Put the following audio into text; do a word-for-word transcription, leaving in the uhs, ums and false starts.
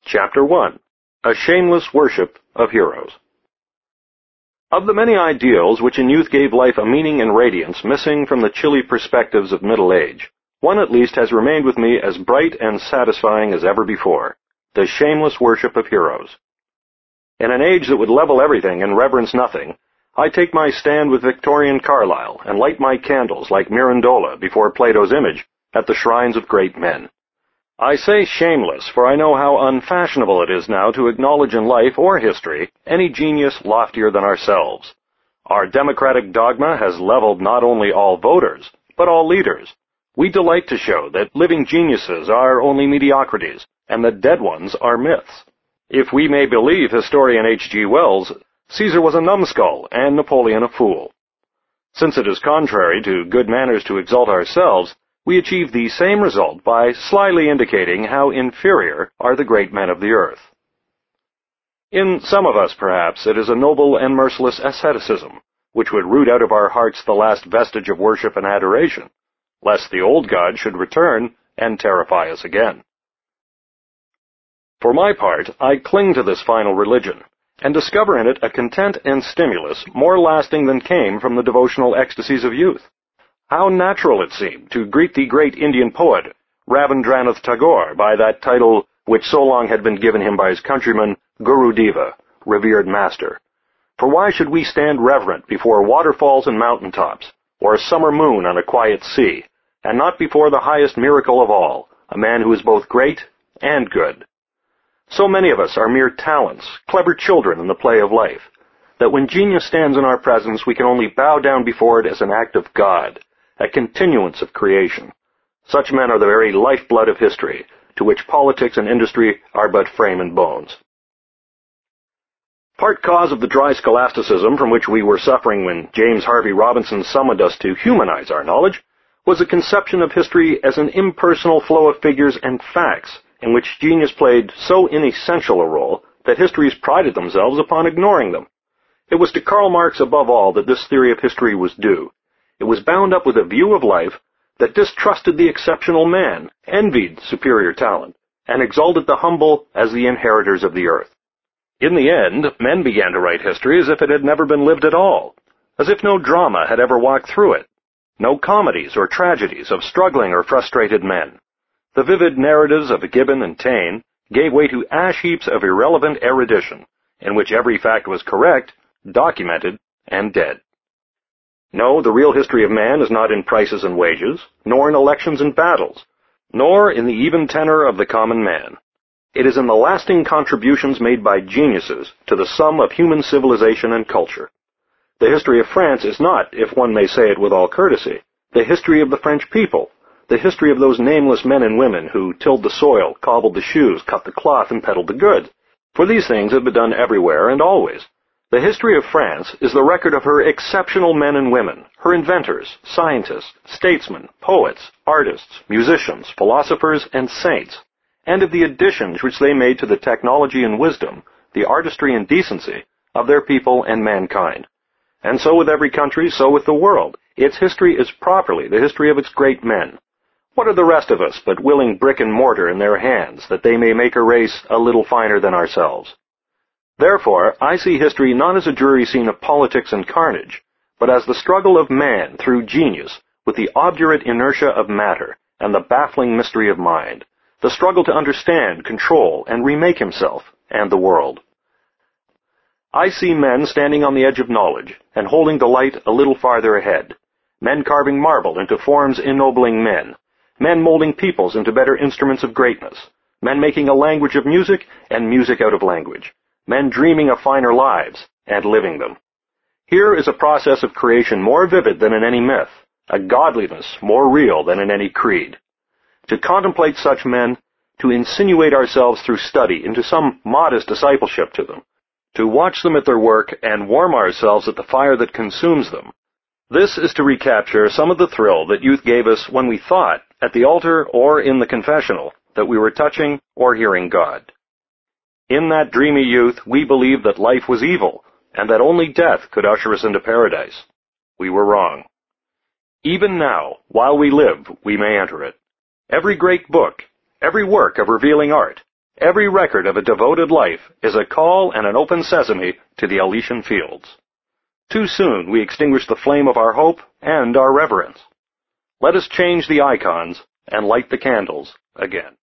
Chapter one. A Shameless Worship of Heroes. Of the many ideals which in youth gave life a meaning and radiance missing from the chilly perspectives of middle age, one at least has remained with me as bright and satisfying as ever before: the shameless worship of heroes. In an age that would level everything and reverence nothing, I take my stand with Victorian Carlyle and light my candles like Mirandola before Plato's image at the shrines of great men. I say shameless, for I know how unfashionable it is now to acknowledge in life or history any genius loftier than ourselves. Our democratic dogma has leveled not only all voters, but all leaders. We delight to show that living geniuses are only mediocrities, and that dead ones are myths. If we may believe historian H G Wells, Caesar was a numbskull and Napoleon a fool. Since it is contrary to good manners to exalt ourselves, we achieve the same result by slyly indicating how inferior are the great men of the earth. In some of us, perhaps, it is a noble and merciless asceticism, which would root out of our hearts the last vestige of worship and adoration, lest the old god should return and terrify us again. For my part, I cling to this final religion, and discover in it a content and stimulus more lasting than came from the devotional ecstasies of youth. How natural it seemed to greet the great Indian poet, Rabindranath Tagore, by that title which so long had been given him by his countrymen, Guru Deva, revered master. For why should we stand reverent before waterfalls and mountaintops, or a summer moon on a quiet sea, and not before the highest miracle of all, a man who is both great and good? So many of us are mere talents, clever children in the play of life, that when genius stands in our presence we can only bow down before it as an act of God, a continuance of creation. Such men are the very lifeblood of history, to which politics and industry are but frame and bones. Part cause of the dry scholasticism from which we were suffering when James Harvey Robinson summoned us to humanize our knowledge was a conception of history as an impersonal flow of figures and facts, in which genius played so inessential a role that histories prided themselves upon ignoring them. It was to Karl Marx above all that this theory of history was due. It was bound up with a view of life that distrusted the exceptional man, envied superior talent, and exalted the humble as the inheritors of the earth. In the end, men began to write history as if it had never been lived at all, as if no drama had ever walked through it, no comedies or tragedies of struggling or frustrated men. The vivid narratives of Gibbon and Taine gave way to ash heaps of irrelevant erudition, in which every fact was correct, documented, and dead. No, the real history of man is not in prices and wages, nor in elections and battles, nor in the even tenor of the common man. It is in the lasting contributions made by geniuses to the sum of human civilization and culture. The history of France is not, if one may say it with all courtesy, the history of the French people, the history of those nameless men and women who tilled the soil, cobbled the shoes, cut the cloth, and peddled the goods. For these things have been done everywhere and always. The history of France is the record of her exceptional men and women, her inventors, scientists, statesmen, poets, artists, musicians, philosophers, and saints, and of the additions which they made to the technology and wisdom, the artistry and decency of their people and mankind. And so with every country, so with the world. Its history is properly the history of its great men. What are the rest of us but willing brick and mortar in their hands, that they may make a race a little finer than ourselves? Therefore, I see history not as a dreary scene of politics and carnage, but as the struggle of man through genius with the obdurate inertia of matter and the baffling mystery of mind, the struggle to understand, control, and remake himself and the world. I see men standing on the edge of knowledge and holding the light a little farther ahead, men carving marble into forms ennobling men, men molding peoples into better instruments of greatness, men making a language of music and music out of language, men dreaming of finer lives and living them. Here is a process of creation more vivid than in any myth, a godliness more real than in any creed. To contemplate such men, to insinuate ourselves through study into some modest discipleship to them, to watch them at their work and warm ourselves at the fire that consumes them, this is to recapture some of the thrill that youth gave us when we thought, at the altar or in the confessional, that we were touching or hearing God. In that dreamy youth, we believed that life was evil, and that only death could usher us into paradise. We were wrong. Even now, while we live, we may enter it. Every great book, every work of revealing art, Every record of a devoted life is a call and an open sesame to the Elysian fields. Too soon we extinguish the flame of our hope and our reverence. Let us change the icons and light the candles again.